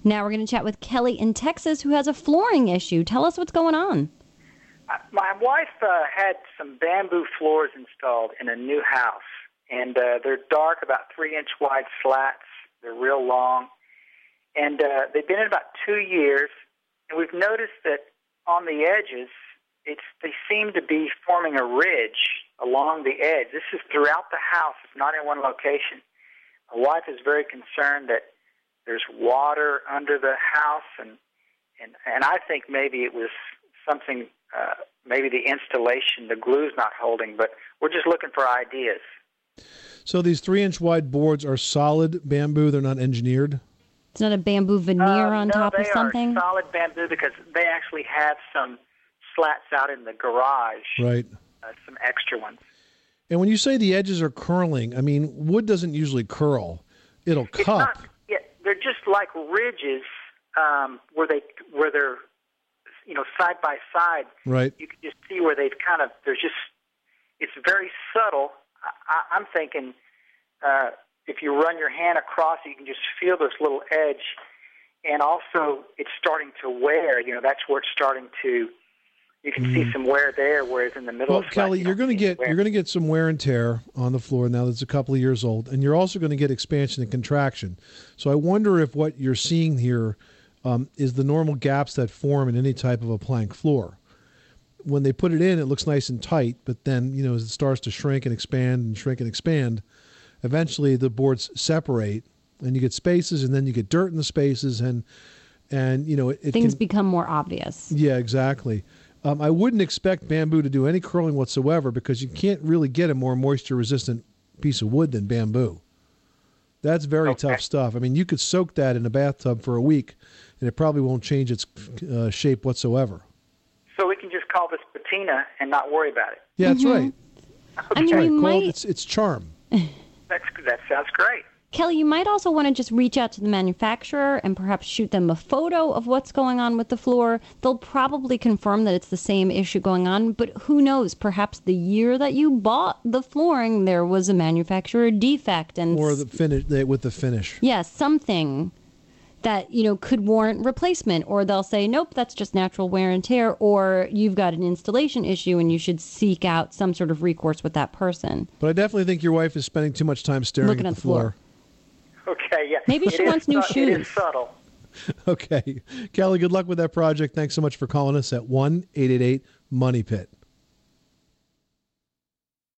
Now we're going to chat with Kelly in Texas, who has a flooring issue. Tell us what's going on. My wife had some bamboo floors installed in a new house, and they're dark, about 3-inch wide slats. They're real long, and they've been in about 2 years, and we've noticed that on the edges, they seem to be forming a ridge along the edge. This is throughout the house. It's not in one location. My wife is very concerned that there's water under the house, and I think maybe it was something, maybe the installation, the glue's not holding, but we're just looking for ideas. So these 3-inch wide boards are solid bamboo, they're not engineered? It's not a bamboo veneer on top of something? No, they are solid bamboo because they actually have some slats out in the garage. Right. Some extra ones. And when you say the edges are curling, I mean, wood doesn't usually curl. It'll cup. They're just like ridges where they're, side by side. Right. You can just see where they've it's very subtle. I'm thinking if you run your hand across it, you can just feel this little edge. And also, it's starting to wear. That's where it's starting to. You can see some wear there, whereas in the middle. Well, Kelly, you're going to get some wear and tear on the floor now that's a couple of years old, and you're also going to get expansion and contraction. So I wonder if what you're seeing here is the normal gaps that form in any type of a plank floor. When they put it in, it looks nice and tight, but then as it starts to shrink and expand and shrink and expand, eventually the boards separate, and you get spaces, and then you get dirt in the spaces, and things become more obvious. Yeah, exactly. I wouldn't expect bamboo to do any curling whatsoever because you can't really get a more moisture-resistant piece of wood than bamboo. That's very tough stuff. I mean, you could soak that in a bathtub for a week, and it probably won't change its shape whatsoever. So we can just call this patina and not worry about it. Yeah, that's right. Okay. I mean, it's charm. That sounds great. Kelly, you might also want to just reach out to the manufacturer and perhaps shoot them a photo of what's going on with the floor. They'll probably confirm that it's the same issue going on, but who knows? Perhaps the year that you bought the flooring, there was a manufacturer defect. Or the finish, with the finish. Yeah, something that, could warrant replacement. Or they'll say, nope, that's just natural wear and tear. Or you've got an installation issue and you should seek out some sort of recourse with that person. But I definitely think your wife is spending too much time staring at the floor. Okay, yeah. Maybe she wants new shoes. It is subtle. Okay. Kelly, good luck with that project. Thanks so much for calling us at 1-888-MONEY-PIT.